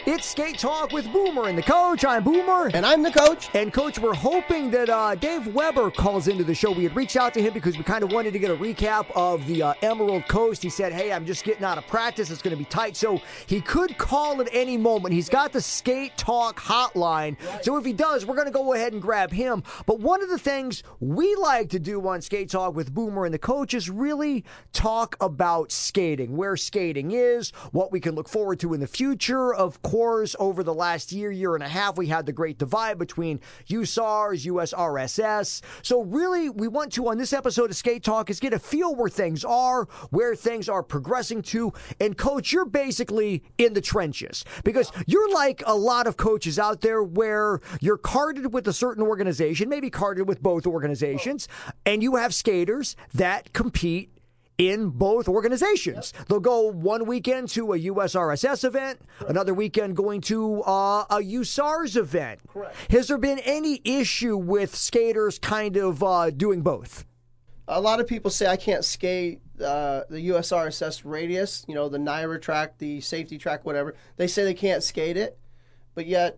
It's Skate Talk with Boomer and the Coach. I'm Boomer. And I'm the Coach. And Coach, we're hoping that Dave Weber calls into the show. We had reached out to him because we kind of wanted to get a recap of the Emerald Coast. He said, hey, I'm just getting out of practice. It's going to be tight. So he could call at any moment. He's got the Skate Talk hotline. Right. So if he does, we're going to go ahead and grab him. But one of the things we like to do on Skate Talk with Boomer and the Coach is really talk about skating, where skating is, what we can look forward to in the future. Of course, over the last year and a half, we had the great divide between USARS, USRSS. So really, we want to, on this episode of Skate Talk, is get a feel where things are progressing to. And Coach, you're basically in the trenches because you're like a lot of coaches out there where you're carded with a certain organization, maybe carded with both organizations, and you have skaters that compete in both organizations. Yep. They'll go one weekend to a USRSS event, correct, another weekend going to a USARS event. Correct. Has there been any issue with skaters kind of doing both? A lot of people say I can't skate the USRSS radius, the NYRA track, the safety track, whatever. They say they can't skate it, but yet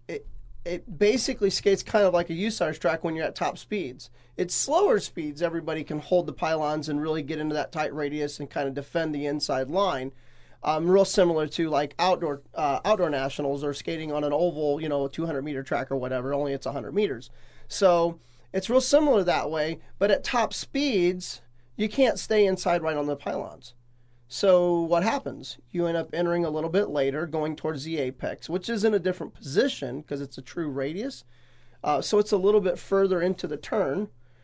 it basically skates kind of like a USARS track when you're at top speeds. It's slower speeds. Everybody can hold the pylons and really get into that tight radius and kind of defend the inside line. Real similar to like outdoor nationals or skating on an oval, a 200-meter track or whatever, only it's 100 meters. So it's real similar that way, but at top speeds, you can't stay inside right on the pylons. So what happens? You end up entering a little bit later, going towards the apex, which is in a different position because it's a true radius. So it's a little bit further into the turn.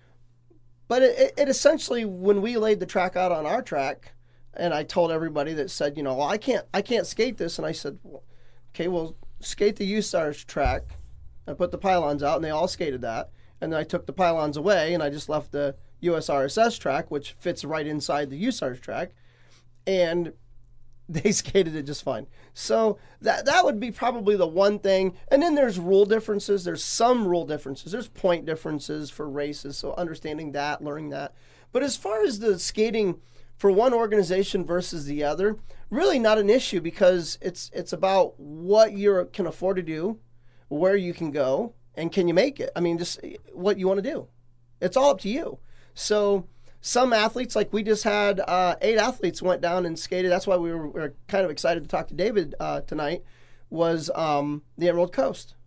But it essentially, when we laid the track out on our track, and I told everybody that said, well, I can't skate this. And I said, okay, well, skate the USARS track. I put the pylons out, and they all skated that. And then I took the pylons away, and I just left the USRSS track, which fits right inside the USARS track. And they skated it just fine. So that would be probably the one thing. And then there's rule differences. There's some rule differences. There's point differences for races. So understanding that, learning that. But as far as the skating for one organization versus the other, really not an issue because it's about what you can afford to do, where you can go, and can you make it? I mean, just what you want to do. It's all up to you. So some athletes, like we just had 8 athletes went down and skated. That's why we were kind of excited to talk to David tonight, was the Emerald Coast.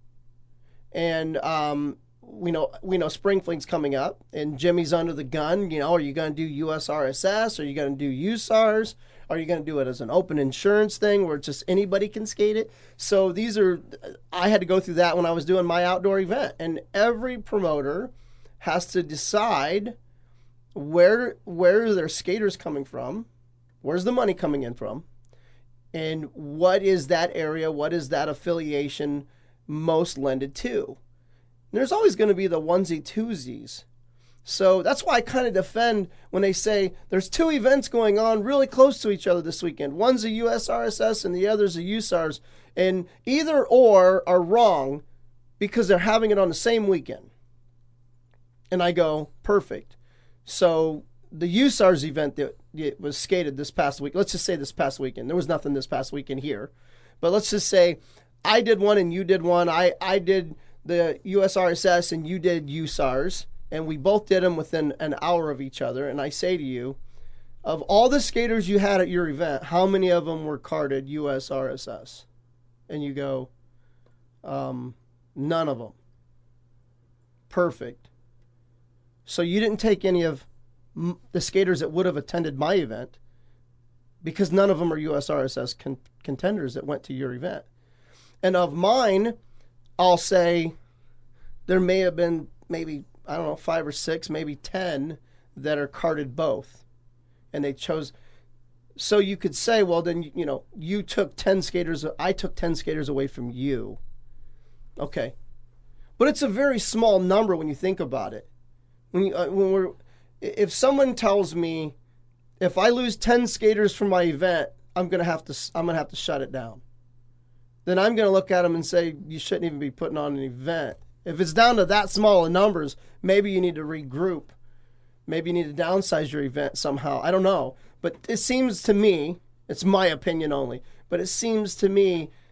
And we know Spring Fling's coming up, and Jimmy's under the gun. Are you going to do USRSS? Are you going to do USARS? Are you going to do it as an open insurance thing where just anybody can skate it? So I had to go through that when I was doing my outdoor event. And every promoter has to decide where are their skaters coming from, where's the money coming in from, and what is that area, what is that affiliation most lended to. And there's always going to be the onesie twosies. So that's why I kind of defend when they say there's 2 events going on really close to each other this weekend. One's a USRSS and the other's a USARS, and either or are wrong because they're having it on the same weekend. And I go, perfect. So the USARS event that was skated this past week, let's just say this past weekend. There was nothing this past weekend here. But let's just say I did one and you did one. I did the USRSS and you did USARS. And we both did them within an hour of each other. And I say to you, of all the skaters you had at your event, how many of them were carded USRSS? And you go, none of them. Perfect. So you didn't take any of the skaters that would have attended my event because none of them are USRSS contenders that went to your event. And of mine, I'll say there may have been maybe, 5 or 6, maybe 10 that are carded both. And they chose. So you could say, well, then, you took 10 skaters. I took 10 skaters away from you. Okay. But it's a very small number when you think about it. If someone tells me if I lose 10 skaters from my event, I'm gonna have to shut it down. Then I'm gonna look at them and say you shouldn't even be putting on an event. If it's down to that small of numbers, maybe you need to regroup. Maybe you need to downsize your event somehow. I don't know, but it seems to me, it's my opinion only, but it seems to me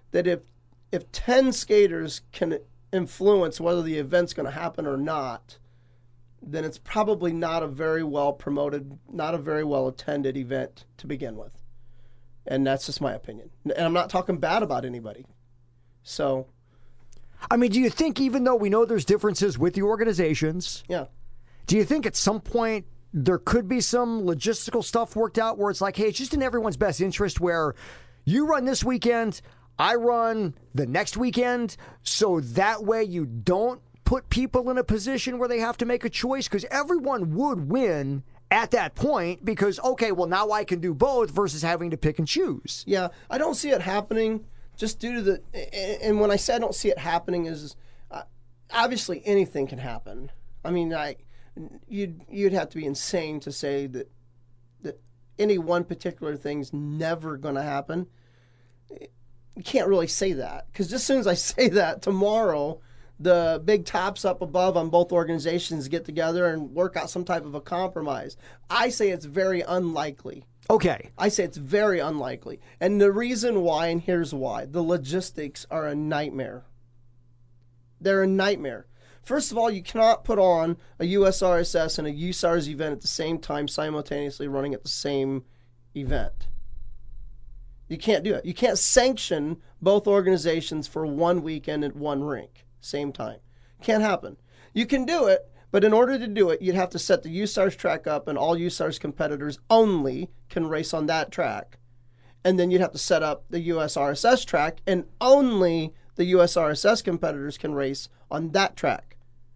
that if 10 skaters can influence whether the event's going to happen or not, then it's probably not a very well promoted, not a very well attended event to begin with. And that's just my opinion. And I'm not talking bad about anybody. So, I mean, do you think, even though we know there's differences with the organizations, yeah, do you think at some point there could be some logistical stuff worked out where it's like, hey, it's just in everyone's best interest where you run this weekend, I run the next weekend, so that way you don't put people in a position where they have to make a choice? Because everyone would win at that point because, okay, well, now I can do both versus having to pick and choose. Yeah, I don't see it happening just due to the, and when I say I don't see it happening is obviously anything can happen. I mean, you'd have to be insane to say that any one particular thing's never going to happen. You can't really say that because just as soon as I say that, tomorrow the big tops up above on both organizations get together and work out some type of a compromise. I say it's very unlikely. Okay. I say it's very unlikely. And the reason why, and here's why, the logistics are a nightmare. They're a nightmare. First of all, you cannot put on a USRSS and a USARS event at the same time, simultaneously running at the same event. You can't do it. You can't sanction both organizations for one weekend at one rink, same time. Can't happen. You can do it, but in order to do it, you'd have to set the USARS track up and all USARS competitors only can race on that track. And then you'd have to set up the USRSS track and only the USRSS competitors can race on that track.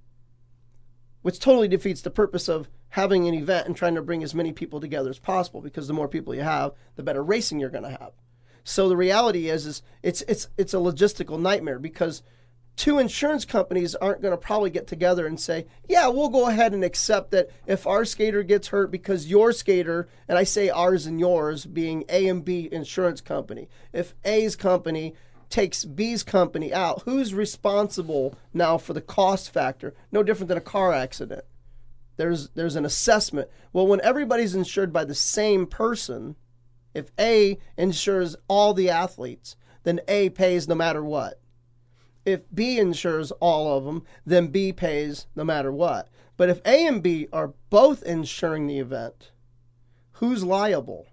Which totally defeats the purpose of having an event and trying to bring as many people together as possible, because the more people you have, the better racing you're going to have. So the reality is it's a logistical nightmare, because two insurance companies aren't going to probably get together and say, yeah, we'll go ahead and accept that if our skater gets hurt because your skater, and I say ours and yours being A and B insurance company, if A's company takes B's company out, who's responsible now for the cost factor? No different than a car accident. There's an assessment. Well, when everybody's insured by the same person, if A insures all the athletes, then A pays no matter what. If B insures all of them, then B pays no matter what. But if A and B are both insuring the event, who's liable?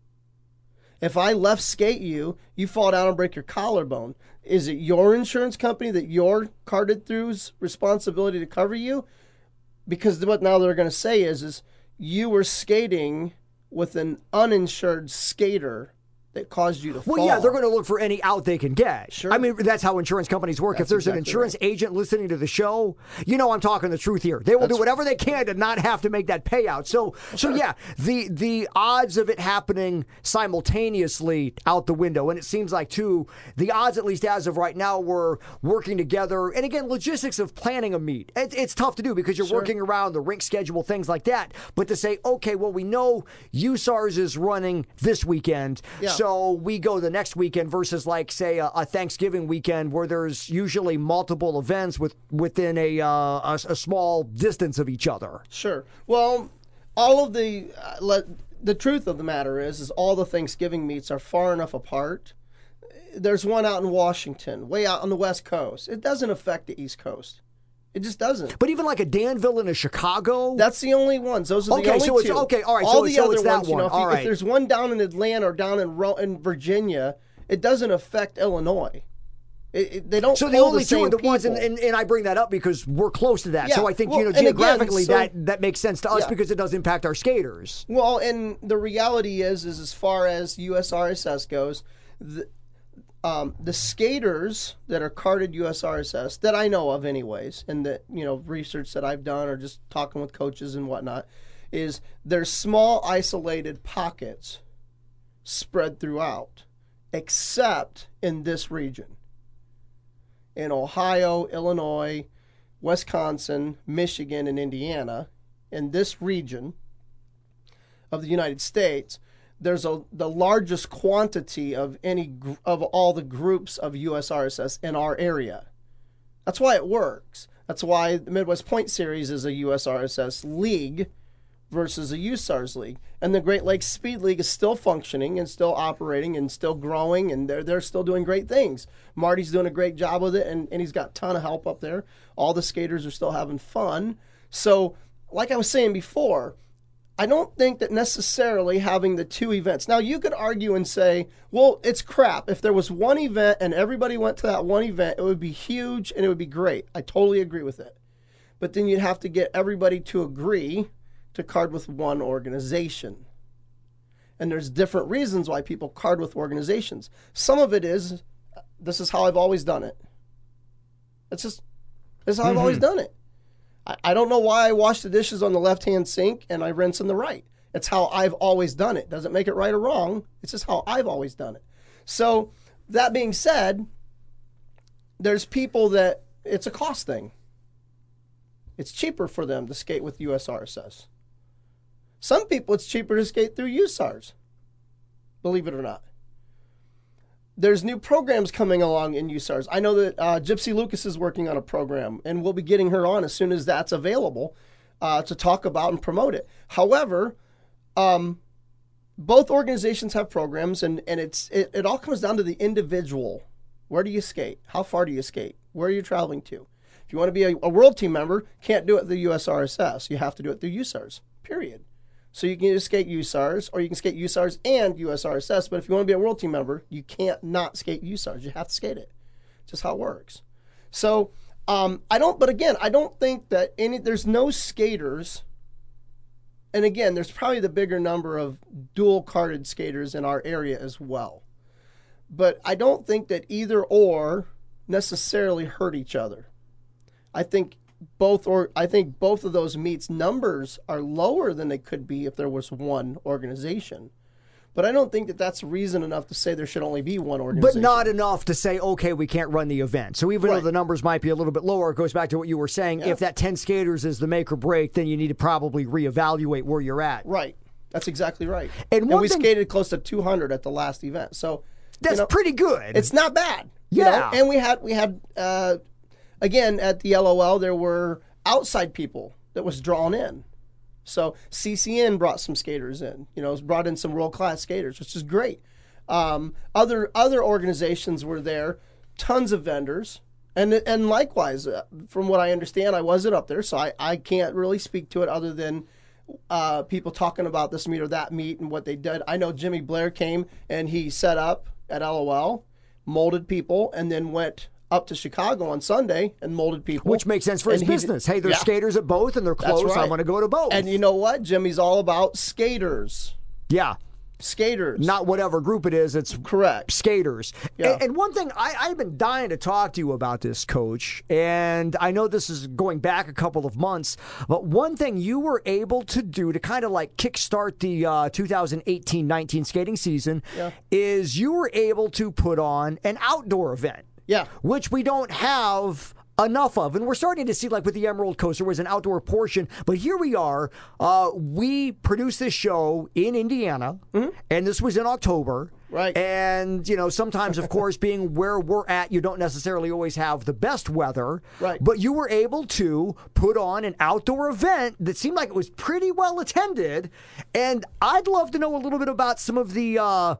If I left skate you, you fall down and break your collarbone. Is it your insurance company that you're carded through's responsibility to cover you? Because what now they're going to say is you were skating with an uninsured skater that caused you to fall. Well, yeah, they're going to look for any out they can get. Sure. I mean, that's how insurance companies work. If there's an insurance agent listening to the show, you know I'm talking the truth here. They will do whatever they can to not have to make that payout. So yeah, the odds of it happening simultaneously out the window. And it seems like, too, the odds, at least as of right now, we're working together. And again, logistics of planning a meet. It's tough to do because you're working around the rink schedule, things like that. But to say, okay, well, we know USARS is running this weekend. Yeah. So we go the next weekend versus, like, say, a Thanksgiving weekend where there's usually multiple events within a small distance of each other. Sure. Well, all of the truth of the matter is all the Thanksgiving meets are far enough apart. There's one out in Washington, way out on the West Coast. It doesn't affect the East Coast. It just doesn't. But even like a Danville and a Chicago? That's the only ones. Those are the only two. Okay, all right. All the other it's that ones, you know, if there's one down in Atlanta or down in Virginia, it doesn't affect Illinois. They don't. So the only two are the ones, and I bring that up because we're close to that. Yeah. So I think, well, geographically again, that makes sense to us because it does impact our skaters. Well, and the reality is as far as USRSS goes, the skaters that are carded USRSS that I know of anyways, and that, research that I've done or just talking with coaches and whatnot, is there's small isolated pockets spread throughout, except in this region. In Ohio, Illinois, Wisconsin, Michigan, and Indiana, in this region of the United States, there's the largest quantity of all the groups of USRSS in our area. That's why it works. That's why the Midwest Point Series is a USRSS league versus a USARS league. And the Great Lakes Speed League is still functioning and still operating and still growing, and they're still doing great things. Marty's doing a great job with it, and he's got a ton of help up there. All the skaters are still having fun. So, like I was saying before, I don't think that necessarily having the two events. Now, you could argue and say, well, it's crap. If there was one event and everybody went to that one event, it would be huge and it would be great. I totally agree with it. But then you'd have to get everybody to agree to card with one organization. And there's different reasons why people card with organizations. Some of it is, this is how I've always done it. This is how I've always done it. I don't know why I wash the dishes on the left-hand sink and I rinse in the right. It's how I've always done it. Doesn't make it right or wrong. It's just how I've always done it. So that being said, there's people that it's a cost thing. It's cheaper for them to skate with USRSS. Some people, it's cheaper to skate through USARS, believe it or not. There's new programs coming along in USARS. I know that Gypsy Lucas is working on a program, and we'll be getting her on as soon as that's available to talk about and promote it. However, both organizations have programs, and it all comes down to the individual. Where do you skate? How far do you skate? Where are you traveling to? If you want to be a world team member, can't do it through USRSS. You have to do it through USARS, period. So you can either skate USARS or you can skate USARS and USRSS. But if you want to be a world team member, you can't not skate USARS. You have to skate it. It's just how it works. So I don't think that there's no skaters. And again, there's probably the bigger number of dual carded skaters in our area as well. But I don't think that either or necessarily hurt each other. I think both of those meets numbers are lower than they could be if there was one organization. But I don't think that that's reason enough to say there should only be one organization. But not enough to say, okay, we can't run the event. So even though the numbers might be a little bit lower, it goes back to what you were saying. Yeah. If that 10 skaters is the make or break, then you need to probably reevaluate where you're at. Right. That's exactly right. And we skated close to 200 at the last event. So that's pretty good. It's not bad. Yeah. And we had again, at the LOL, there were outside people that was drawn in. So CCN brought some skaters in, brought in some world-class skaters, which is great. Other organizations were there, tons of vendors. And likewise, from what I understand, I wasn't up there, so I can't really speak to it other than people talking about this meet or that meet and what they did. I know Jimmy Blair came and he set up at LOL, molded people, and then went up to Chicago on Sunday and molded people. Which makes sense for his business. Hey, there's skaters at both and they're close. Right. I want to go to both. And you know what? Jimmy's all about skaters. Yeah. Skaters. Not whatever group it is, it's correct. Skaters. Yeah. And one thing, I've been dying to talk to you about this, Coach, and I know this is going back a couple of months, but one thing you were able to do to kind of like kickstart the 2018-19 skating season is you were able to put on an outdoor event. Yeah. Which we don't have enough of. And we're starting to see, like with the Emerald Coast, there was an outdoor portion. But here we are. We produced this show in Indiana, and this was in October. Right. And, sometimes, of course, being where we're at, you don't necessarily always have the best weather. Right. But you were able to put on an outdoor event that seemed like it was pretty well attended. And I'd love to know a little bit about some of the,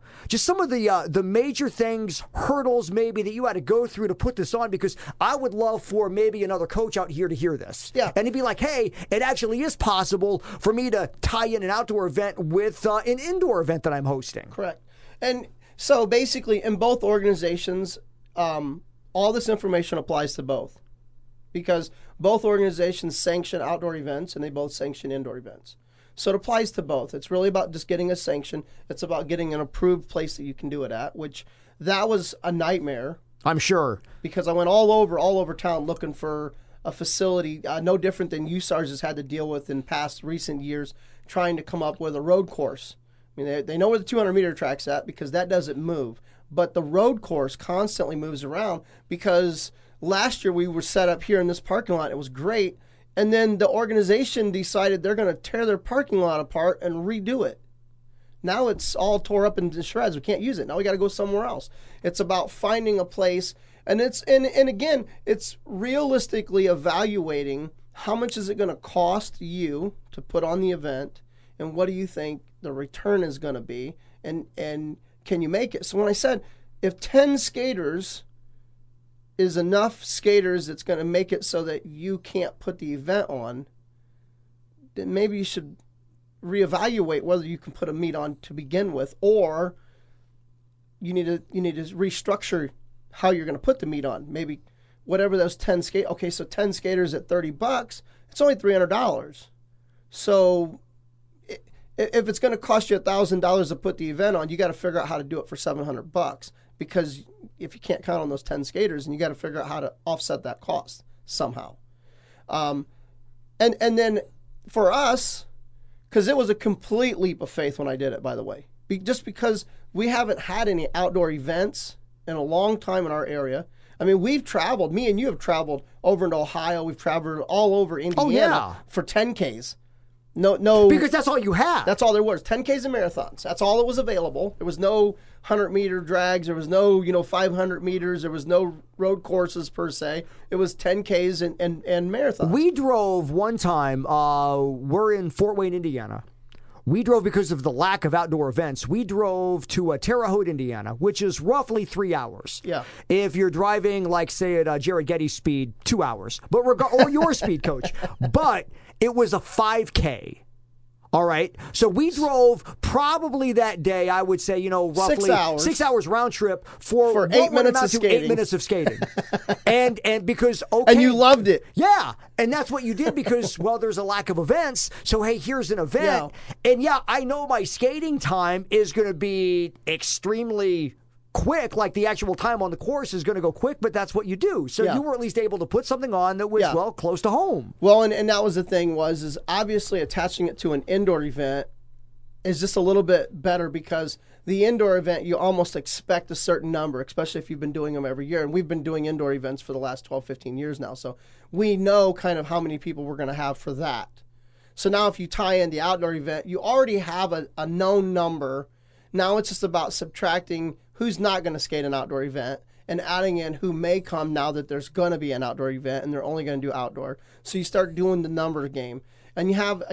the major things, hurdles maybe that you had to go through to put this on, because I would love for maybe another coach out here to hear this. Yeah. And he'd be like, hey, it actually is possible for me to tie in an outdoor event with an indoor event that I'm hosting. Correct. And so basically in both organizations, all this information applies to both, because both organizations sanction outdoor events and they both sanction indoor events. So it applies to both. It's really about just getting a sanction. It's about getting an approved place that you can do it at, which that was a nightmare. I'm sure. Because I went all over town looking for a facility, no different than USARS has had to deal with in past recent years, trying to come up with a road course. I mean, they know where the 200-meter track's at because that doesn't move. But the road course constantly moves around, because last year we were set up here in this parking lot. It was great. And then the organization decided they're going to tear their parking lot apart and redo it. Now it's all tore up into shreds. We can't use it. Now we got to go somewhere else. It's about finding a place. And again, it's realistically evaluating how much is it going to cost you to put on the event, and what do you think the return is going to be, and can you make it? So when I said if 10 skaters is enough skaters that's going to make it so that you can't put the event on, then maybe you should reevaluate whether you can put a meet on to begin with, or you need to restructure how you're going to put the meet on. Maybe whatever those 10 okay, so 10 skaters at $30, it's only $300. So if it's going to cost you $1,000 to put the event on, you got to figure out how to do it for $700, because if you can't count on those 10 skaters, and you got to figure out how to offset that cost somehow. And then for us, because it was a complete leap of faith when I did it, by the way, just because we haven't had any outdoor events in a long time in our area. I mean, we've traveled, me and you have traveled over into Ohio. We've traveled all over Indiana for 10Ks. No, because that's all you had. That's all there was. 10Ks and marathons. That's all that was available. There was no 100-meter drags. There was no 500 meters. There was no road courses per se. It was 10Ks and marathons. We drove one time. We're in Fort Wayne, Indiana. We drove because of the lack of outdoor events. We drove to Terre Haute, Indiana, which is roughly 3 hours. Yeah. If you're driving, like, say, at Jared Getty's speed, 2 hours. But or your speed, Coach. But it was a 5K. All right. So we drove probably that day, I would say, roughly 6 hours. 6 hours round trip for 8 minutes of skating. 8 minutes of skating. and because, okay. And you loved it. Yeah. And that's what you did because, well, there's a lack of events. So, hey, here's an event. Yeah. And I know my skating time is going to be extremely quick, like the actual time on the course is going to go quick, but that's what you do. So you were at least able to put something on that was, well, close to home. Well, and that was the thing is obviously attaching it to an indoor event is just a little bit better because the indoor event, you almost expect a certain number, especially if you've been doing them every year. And we've been doing indoor events for the last 12, 15 years now. So we know kind of how many people we're going to have for that. So now if you tie in the outdoor event, you already have a known number. Now it's just about subtracting who's not going to skate an outdoor event and adding in who may come now that there's going to be an outdoor event and they're only going to do outdoor. So you start doing the number game. And you have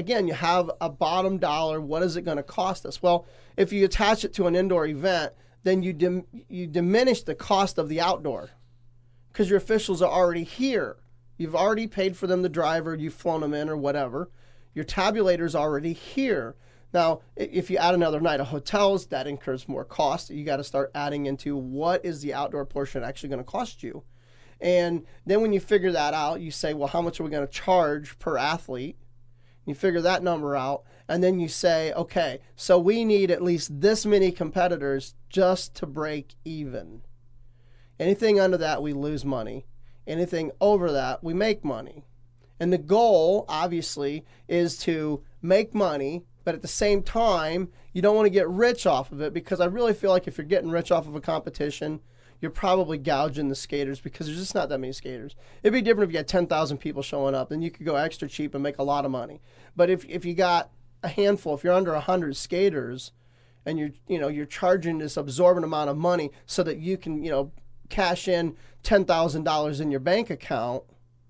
a bottom dollar. What is it going to cost us? Well, if you attach it to an indoor event, then you diminish the cost of the outdoor because your officials are already here. You've already paid for them to drive or you've flown them in or whatever. Your tabulator's already here. Now, if you add another night of hotels, that incurs more cost. You got to start adding into what is the outdoor portion actually going to cost you. And then when you figure that out, you say, well, how much are we going to charge per athlete? You figure that number out, and then you say, okay, so we need at least this many competitors just to break even. Anything under that, we lose money. Anything over that, we make money. And the goal, obviously, is to make money, but at the same time, you don't want to get rich off of it because I really feel like if you're getting rich off of a competition, you're probably gouging the skaters because there's just not that many skaters. It'd be different if you had 10,000 people showing up, then you could go extra cheap and make a lot of money. But if you got a handful, if you're under 100 skaters and you're charging this absorbent amount of money so that you can, cash in $10,000 in your bank account,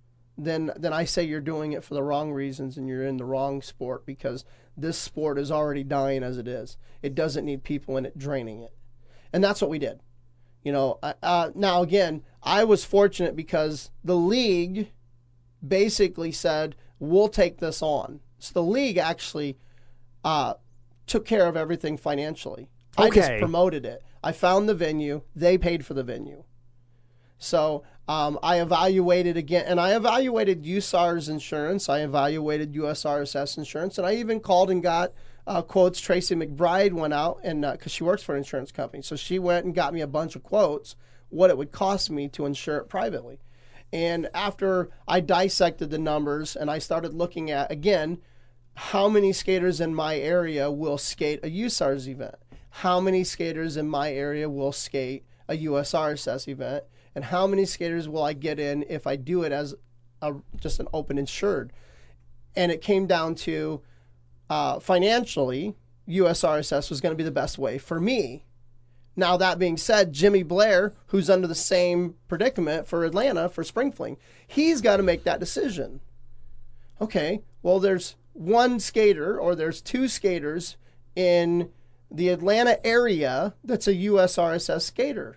then I say you're doing it for the wrong reasons and you're in the wrong sport because this sport is already dying as it is. It doesn't need people in it draining it. And that's what we did. Now again, I was fortunate because the league basically said, we'll take this on. So the league actually took care of everything financially. Okay. I just promoted it. I found the venue. They paid for the venue. So I evaluated again, and I evaluated USAR's insurance. I evaluated USRSS insurance, and I even called and got quotes. Tracy McBride went out, and because she works for an insurance company, so she went and got me a bunch of quotes, what it would cost me to insure it privately. And after I dissected the numbers and I started looking at, again, how many skaters in my area will skate a USARS event? How many skaters in my area will skate a USRSS event? And how many skaters will I get in if I do it as just an open insured? And it came down to financially, USRSS was going to be the best way for me. Now, that being said, Jimmy Blair, who's under the same predicament for Atlanta, for Spring Fling, he's got to make that decision. Okay, well, there's one skater or there's two skaters in the Atlanta area that's a USRSS skater.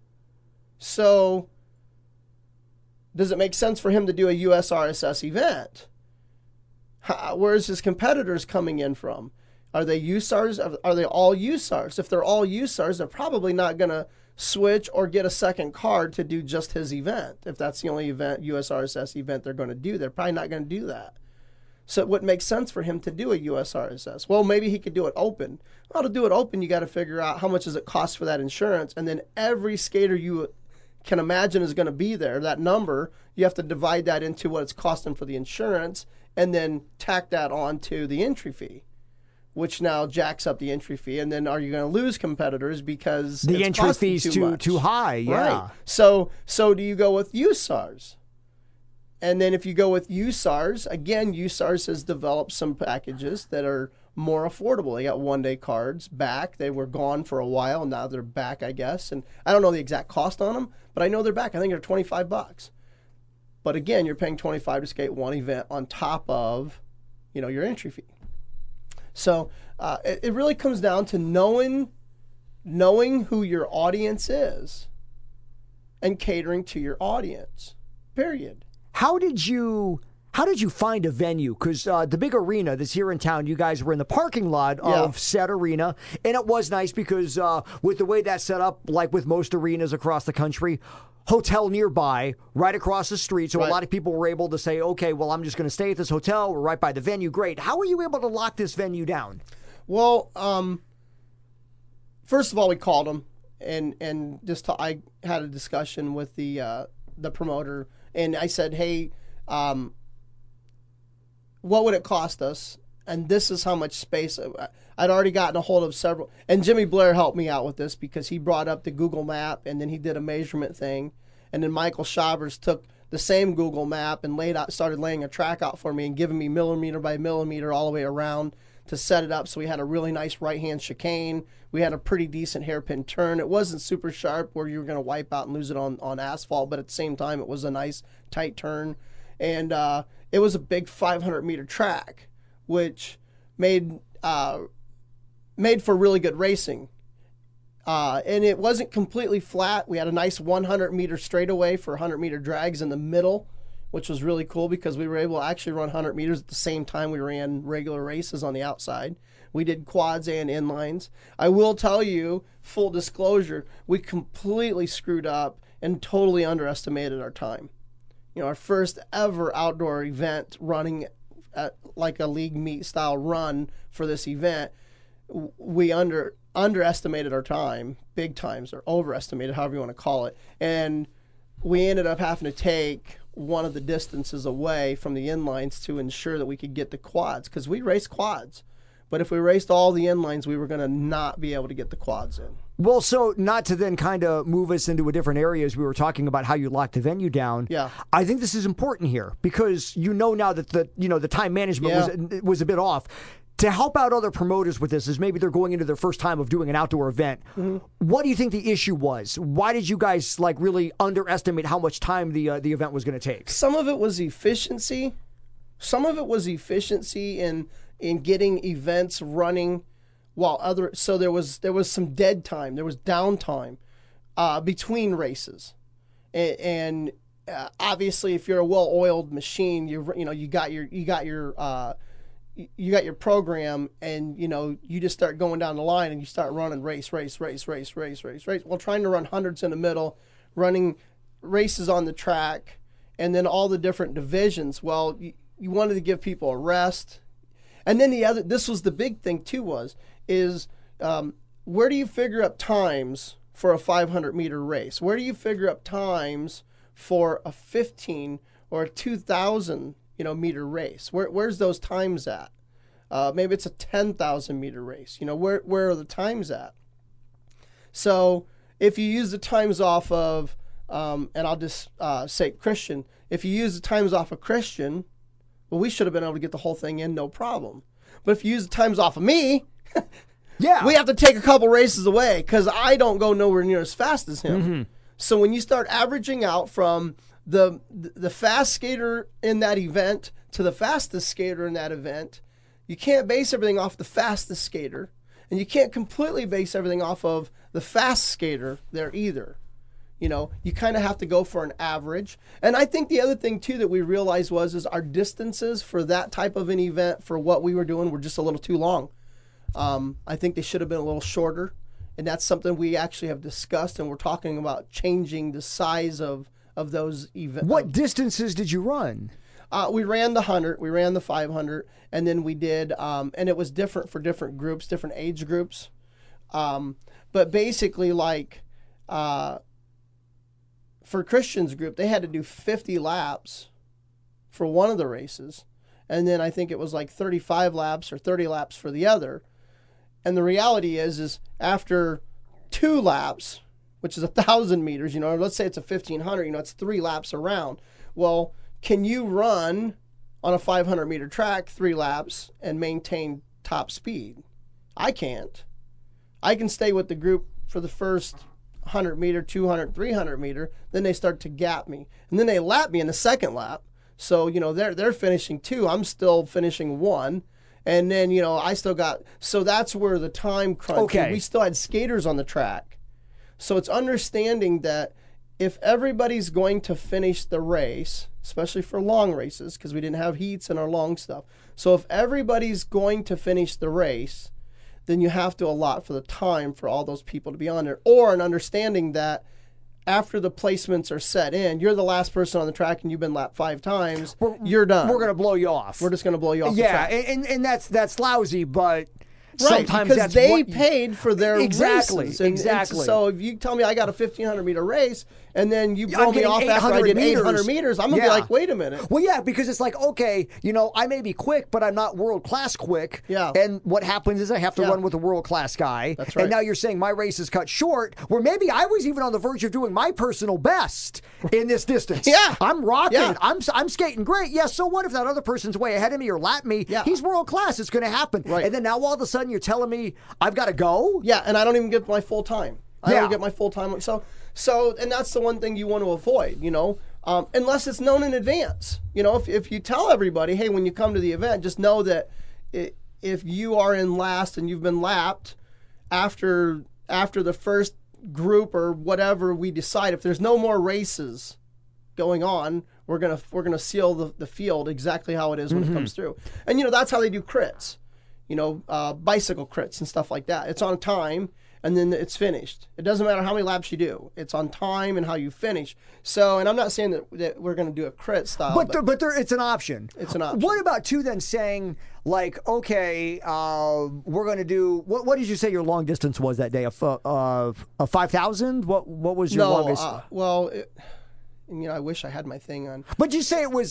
So does it make sense for him to do a USRSS event? Where's his competitors coming in from? Are they USARs? Are they all USARs? If they're all USARs, they're probably not going to switch or get a second card to do just his event. If that's the only event, USRSS event they're going to do, they're probably not going to do that. So it wouldn't make sense for him to do a USRSS. Well, maybe he could do it open. Well, to do it open, you got to figure out how much does it cost for that insurance, and then every skater you can imagine is going to be there, that number, you have to divide that into what it's costing for the insurance, and then tack that on to the entry fee, which now jacks up the entry fee. And then are you going to lose competitors because the it's entry costing fee's too too high? Yeah. Right. So do you go with USARS? And then if you go with USARS, again, USARS has developed some packages that are more affordable. They got one-day cards back. They were gone for a while. Now they're back, I guess. And I don't know the exact cost on them, but I know they're back. I think they're $25. But again, you're paying $25 to skate one event on top of, your entry fee. So it really comes down to knowing who your audience is and catering to your audience, period. How did you find a venue? Because the big arena that's here in town, you guys were in the parking lot of said arena, and it was nice because with the way that's set up, like with most arenas across the country, hotel nearby, right across the street. So a lot of people were able to say, okay, well, I'm just going to stay at this hotel. We're right by the venue. Great. How were you able to lock this venue down? Well, first of all, we called them, and I had a discussion with the promoter. And I said, hey, what would it cost us? And this is how much space. I'd already gotten a hold of several. And Jimmy Blair helped me out with this because he brought up the Google map, and then he did a measurement thing. And then Michael Shavers took the same Google map and started laying a track out for me and giving me millimeter by millimeter all the way around to set it up. So we had a really nice right-hand chicane. We had a pretty decent hairpin turn. It wasn't super sharp where you were going to wipe out and lose it on asphalt, but at the same time, it was a nice tight turn. And it was a big 500-meter track, which made for really good racing. And it wasn't completely flat. We had a nice 100-meter straightaway for 100-meter drags in the middle, which was really cool because we were able to actually run 100 meters at the same time we ran regular races on the outside. We did quads and inlines. I will tell you, full disclosure, we completely screwed up and totally underestimated our time. Our first ever outdoor event running at like a league meet style run for this event, we underestimated our time, big times, or overestimated, however you want to call it. And we ended up having to take one of the distances away from the inlines to ensure that we could get the quads, because we raced quads. But if we raced all the inlines, we were going to not be able to get the quads in. Well, so not to then kind of move us into a different area as we were talking about how you locked the venue down. Yeah. I think this is important here because now that the time management was a bit off. To help out other promoters with this, as maybe they're going into their first time of doing an outdoor event, what do you think the issue was? Why did you guys really underestimate how much time the event was going to take? Some of it was efficiency. Some of it was efficiency in getting events running so there was some dead time, there was downtime between races, and obviously if you're a well-oiled machine, you got your program, and you just start going down the line and you start running race. Well, trying to run hundreds in the middle, running races on the track, and then all the different divisions. Well, you wanted to give people a rest. And then this was the big thing too, where do you figure up times for a 500-meter race? Where do you figure up times for a 15 or a 2,000 meter race? Where's those times at? Maybe it's a 10,000 meter race. Where are the times at? So if you use the times off of, and I'll just say Christian, if you use the times off of Christian, well, we should have been able to get the whole thing in, no problem. But if you use the times off of me, we have to take a couple races away because I don't go nowhere near as fast as him. Mm-hmm. So when you start averaging out from the fast skater in that event to the fastest skater in that event, you can't base everything off the fastest skater, and you can't completely base everything off of the fast skater there either. You know, you kind of have to go for an average. And I think the other thing too that we realized is our distances for that type of an event for what we were doing were just a little too long. I think they should have been a little shorter, and that's something we actually have discussed, and we're talking about changing the size of those events. What distances did you run? We ran the 100, we ran the 500, and then we did, and it was different for different groups, different age groups. But basically, like, for Christian's group, they had to do 50 laps for one of the races. And then I think it was like 35 laps or 30 laps for the other. And the reality is after 2 laps, which is 1,000 meters, you know, let's say it's a 1,500, you know, it's 3 laps around. Well, can you run on a 500 meter track 3 laps and maintain top speed? I can't. I can stay with the group for the first 100 meter, 200, 300 meter, then they start to gap me. And then they lap me in the second lap. So, you know, they're finishing 2, I'm still finishing 1. And then, you know, I still got, so that's where the time crunch, okay. We still had skaters on the track. So it's understanding that if everybody's going to finish the race, especially for long races, because we didn't have heats in our long stuff. So if everybody's going to finish the race, then you have to allot for the time for all those people to be on there. Or an understanding that after the placements are set in, you're the last person on the track and you've been lapped 5 times, you're done. We're going to blow you off. We're just going to blow you off yeah, the track. and that's lousy, but right, sometimes because that's they paid for their exactly, races. Exactly. So if you tell me I got a 1,500 meter race and then you blow me off after I did 800 meters, I'm going to be like, wait a minute. Well, yeah, because it's like, okay, you know, I may be quick, but I'm not world-class quick. Yeah. And what happens is I have to run with a world-class guy. That's right. And now you're saying my race is cut short, where maybe I was even on the verge of doing my personal best in this distance. Yeah. I'm rocking. Yeah. I'm skating great. Yeah, so what if that other person's way ahead of me or lap me? Yeah. He's world-class. It's going to happen. Right. And then now all of a sudden you're telling me I've got to go? Yeah, and I don't even get my full time. I don't get my full time. So, and that's the one thing you want to avoid, you know, unless it's known in advance. You know, if you tell everybody, hey, when you come to the event, just know that if you are in last and you've been lapped after the first group or whatever we decide, if there's no more races going on, we're gonna seal the field exactly how it is when it comes through. And you know, that's how they do crits. You know, bicycle crits and stuff like that. It's on time, and then it's finished. It doesn't matter how many laps you do. It's on time and how you finish. So, and I'm not saying that we're going to do a crit style. But it's an option. It's an option. What about, too, then saying, like, okay, we're going to do, what did you say your long distance was that day? A 5,000? What was your longest? You know, I wish I had my thing on. But you say it was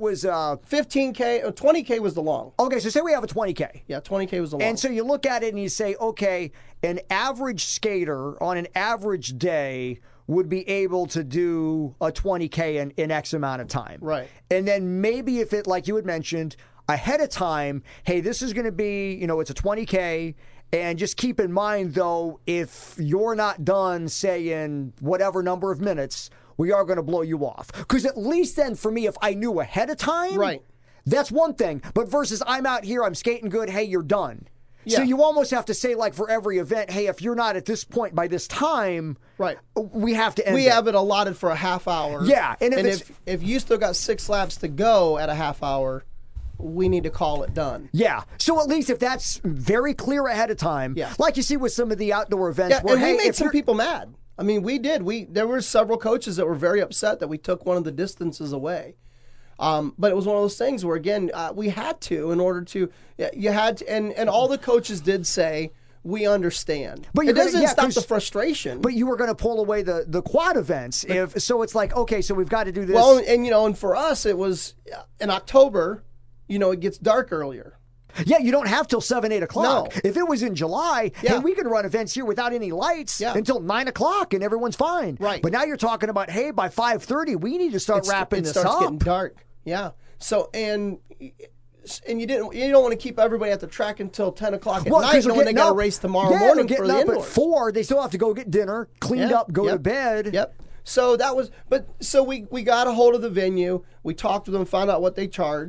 15K or 20K was the long. Okay, so say we have a 20K. Yeah, 20K was the long. And so you look at it and you say, okay, an average skater on an average day would be able to do a 20K in X amount of time. Right. And then maybe if it, like you had mentioned, ahead of time, hey, this is going to be, you know, it's a 20K. And just keep in mind, though, if you're not done, say, in whatever number of minutes, we are going to blow you off. Because at least then, for me, if I knew ahead of time, right, that's one thing. But versus I'm out here, I'm skating good, hey, you're done. Yeah. So you almost have to say, like, for every event, hey, if you're not at this point by this time, right, we have to end We have it allotted for a half hour. Yeah. And if you still got 6 laps to go at a half hour, we need to call it done. Yeah. So at least if that's very clear ahead of time, like you see with some of the outdoor events. Yeah, and we made some people mad. I mean, we did. There were several coaches that were very upset that we took one of the distances away. But it was one of those things where, again, we had to in order to. You had to, and all the coaches did say, we understand. But it doesn't stop the frustration. But you were going to pull away the quad events. So it's like, okay, so we've got to do this. Well, and you know, and for us, it was in October. You know, it gets dark earlier. Yeah, you don't have till 7, 8 o'clock. No. If it was in July, hey, we can run events here without any lights until 9 o'clock and everyone's fine. Right. But now you're talking about, hey, by 5:30, we need to start wrapping this up. It starts getting dark. Yeah. So, and you don't want to keep everybody at the track until 10 o'clock at night knowing they got to race tomorrow morning for the indoors. At 4, they still have to go get dinner, cleaned up, go to bed. Yep. So that was, so we got a hold of the venue. We talked to them, found out what they charge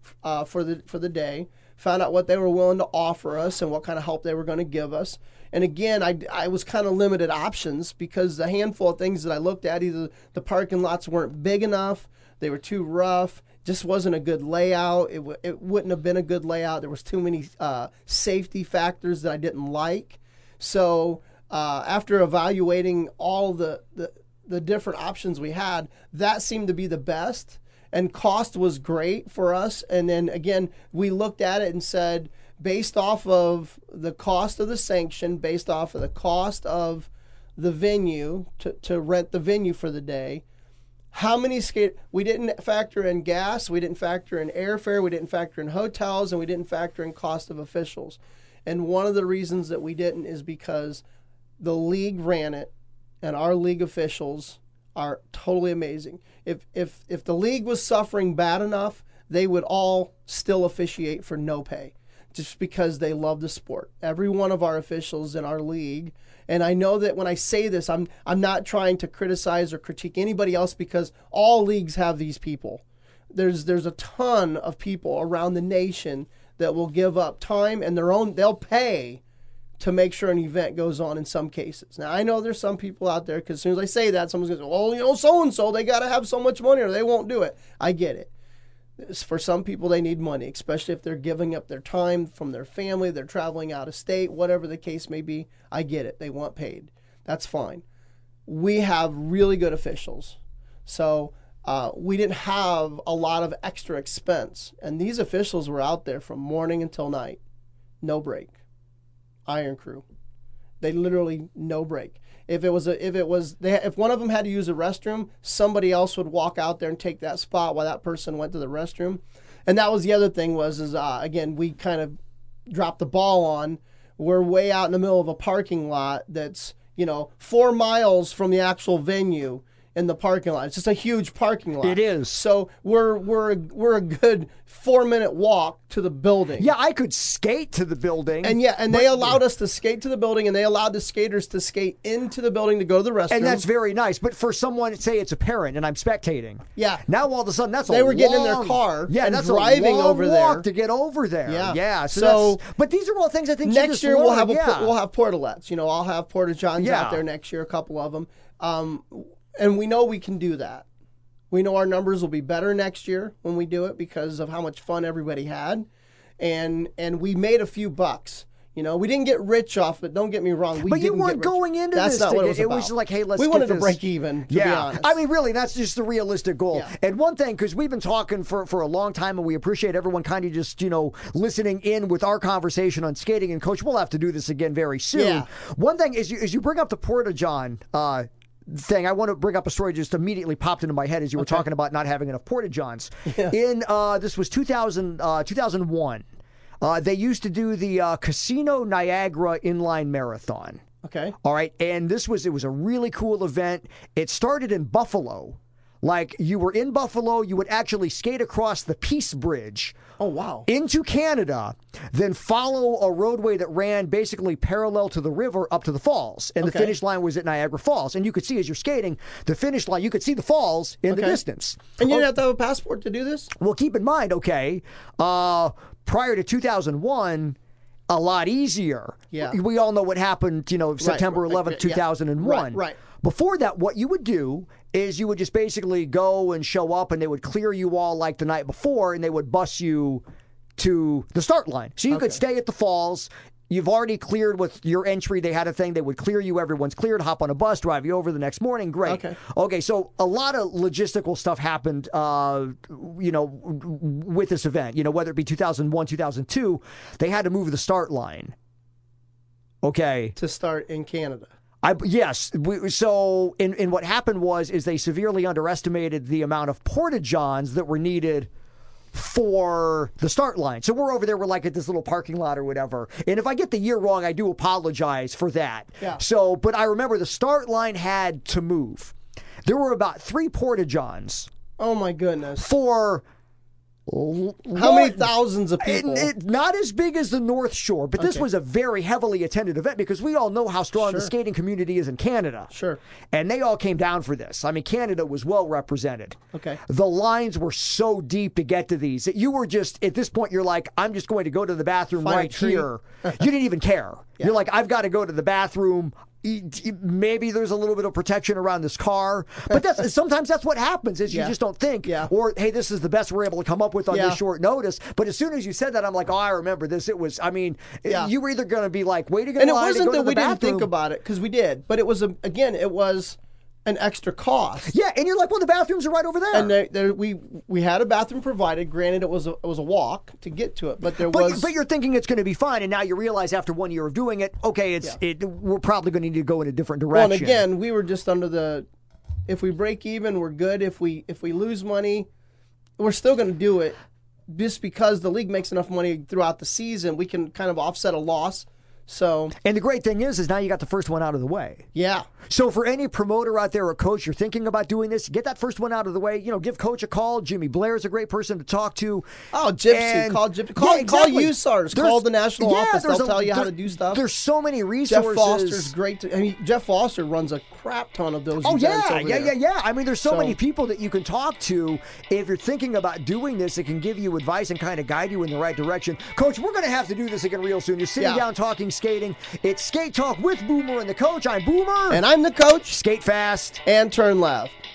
for the day. Found out what they were willing to offer us and what kind of help they were going to give us. And again, I was kind of limited options because the handful of things that I looked at, either the parking lots weren't big enough, they were too rough, just wasn't a good layout. It wouldn't have been a good layout. There was too many safety factors that I didn't like. So after evaluating all the different options we had, that seemed to be the best. And cost was great for us. And then again, we looked at it and said, based off of the cost of the sanction, based off of the cost of the venue, to rent the venue for the day, how many we didn't factor in gas, we didn't factor in airfare, we didn't factor in hotels, and we didn't factor in cost of officials. And one of the reasons that we didn't is because the league ran it, and our league officials are totally amazing. If the league was suffering bad enough, they would all still officiate for no pay, just because they love the sport. Every one of our officials in our league, and I know that when I say this, I'm not trying to criticize or critique anybody else, because all leagues have these people. There's a ton of people around the nation that will give up time and they'll pay to make sure an event goes on in some cases. Now, I know there's some people out there, because as soon as I say that, someone's going to say, well, so-and-so, they got to have so much money or they won't do it. I get it. For some people, they need money, especially if they're giving up their time from their family, they're traveling out of state, whatever the case may be. I get it. They want paid. That's fine. We have really good officials. So we didn't have a lot of extra expense. And these officials were out there from morning until night. No break. Iron crew. They literally no break. If one of them had to use a restroom, somebody else would walk out there and take that spot while that person went to the restroom. And that was the other thing again, we kind of dropped the ball on. We're way out in the middle of a parking lot that's 4 miles from the actual venue. In the parking lot, it's just a huge parking lot. It is. So we're a good 4-minute walk to the building. Yeah, I could skate to the building. And they allowed us to skate to the building, and they allowed the skaters to skate into the building to go to the restroom. And that's very nice. But for someone, say it's a parent, and I'm spectating. Yeah. Now all of a sudden, they were getting in their car. Yeah, and that's driving a long over walk there to get over there. Yeah. Yeah. So but these are all things I think next year we'll have yeah. we'll have portalets. I'll have porta johns out there next year, a couple of them. And we know we can do that. We know our numbers will be better next year when we do it because of how much fun everybody had. And we made a few bucks. We didn't get rich off it. Don't get me wrong. But you weren't going into this. That's not what it was about. It was just like, hey, let's We wanted get to break even, to be honest. I mean, really, that's just the realistic goal. Yeah. And one thing, because we've been talking for a long time, and we appreciate everyone kind of just, listening in with our conversation on skating. And, Coach, we'll have to do this again very soon. Yeah. One thing is you bring up the Porta-John thing. I want to bring up a story just immediately popped into my head as you were talking about not having enough Porta-Johns. Yeah. In this was 2001. They used to do the Casino Niagara Inline Marathon. Okay. All right. And it was a really cool event. It started in Buffalo. Like, you were in Buffalo, you would actually skate across the Peace Bridge. Oh, wow. Into Canada, then follow a roadway that ran basically parallel to the river up to the falls. And the finish line was at Niagara Falls. And you could see as you're skating, the finish line, you could see the falls in the distance. And you didn't have to have a passport to do this? Well, keep in mind, prior to 2001, a lot easier. Yeah. We all know what happened, September 11th, 2001. Right. Before that, what you would do is you would just basically go and show up, and they would clear you all like the night before, and they would bus you to the start line. So you could stay at the falls. You've already cleared with your entry. They had a thing. They would clear you. Everyone's cleared. Hop on a bus, drive you over the next morning. Great. Okay, so a lot of logistical stuff happened, with this event. Whether it be 2001, 2002, they had to move the start line. Okay. To start in Canada. Yes. So what happened is they severely underestimated the amount of Porta-Johns that were needed for the start line. So we're over there, we're like at this little parking lot or whatever. And if I get the year wrong, I do apologize for that. Yeah. So, but I remember the start line had to move. There were about 3 Porta-Johns. Oh my goodness. For How many thousands of people? Not as big as the North Shore, but this was a very heavily attended event because we all know how strong the skating community is in Canada. Sure. And they all came down for this. I mean, Canada was well represented. Okay. The lines were so deep to get to these that you were just, at this point, you're like, I'm just going to go to the bathroom right here. You didn't even care. You're like, I've got to go to the bathroom. Maybe there's a little bit of protection around this car, but sometimes that's what happens is you just don't think, or hey, this is the best we're able to come up with on this short notice. But as soon as you said that, I'm like, oh, I remember this. It was, I mean, you were either going to be like waiting in line to go to the bathroom. And it wasn't that we didn't think about it because we did, but it was it was an extra cost. Yeah, and you're like, well, the bathrooms are right over there. And we had a bathroom provided. Granted, it was a walk to get to it, but But you're thinking it's going to be fine, and now you realize after 1 year of doing it, okay, we're probably going to need to go in a different direction. Well, and again, we were just under the, if we break even, we're good. If we lose money, we're still going to do it, just because the league makes enough money throughout the season, we can kind of offset a loss. So, and the great thing is now you got the first one out of the way. Yeah. So for any promoter out there or coach, you're thinking about doing this, get that first one out of the way. You know, give Coach a call. Jimmy Blair is a great person to talk to. Oh, Gypsy. Call Gypsy. Call USARS. Call the national office. They'll tell you how to do stuff. There's so many resources. Jeff Foster's great. Jeff Foster runs a crap ton of those events over there. Yeah. I mean, there's so many people that you can talk to. If you're thinking about doing this, it can give you advice and kind of guide you in the right direction. Coach, we're going to have to do this again real soon. You're sitting down talking skating. It's Skate Talk with Boomer and the Coach. I'm Boomer. And I'm the Coach. Skate fast. And turn left.